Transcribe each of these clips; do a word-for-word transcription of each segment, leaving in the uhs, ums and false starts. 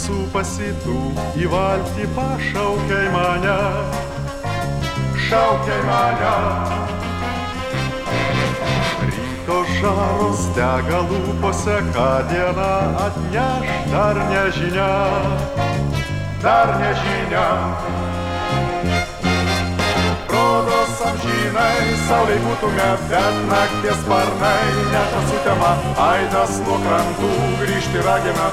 supasi tu į valtį pašaukiai mane, šaukiai mane. Ryto žaros dega lūpose, ką diena atneš, dar nežinia, dar nežinia. Rodos amžinai saulei būtume, bet nakties sparnai neša sutema, aidas nuo krantų grįžti ragina.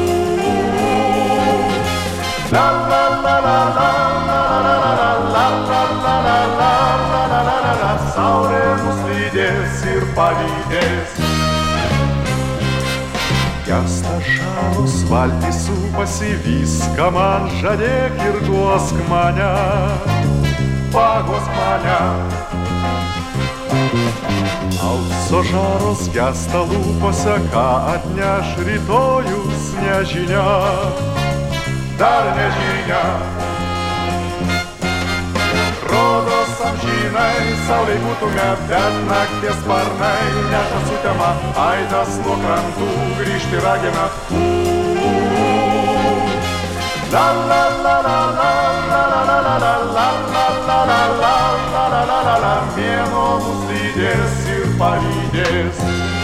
La la la la la la la la la la la la la la la la. Saulė mus lydės ir palydės. Gęsta žalos valtys supasi, viską man žadėk ir duosk mane, paguosk mane. Aukso žaros gęsta lūpose, ką atneš rytojus nežinia, dar nežinia. Rodos amžinai saulei būtume, bet nakties sparnai neša sutema, aidas nuo krantų grįžti ragina. La la la la la la la la la la la la la la la la la la. Mėnuo mus lydės ir palydės.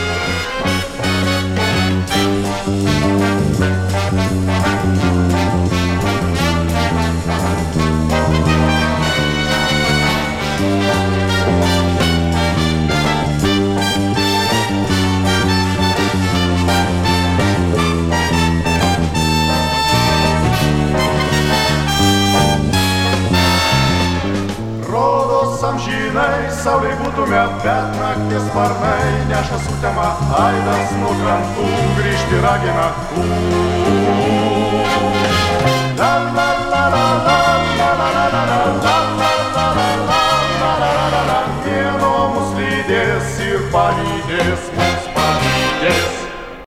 Amžinai saulei būtume, bet nakties sparnai neša sutema, aidas nuo krantų grįžti ragina.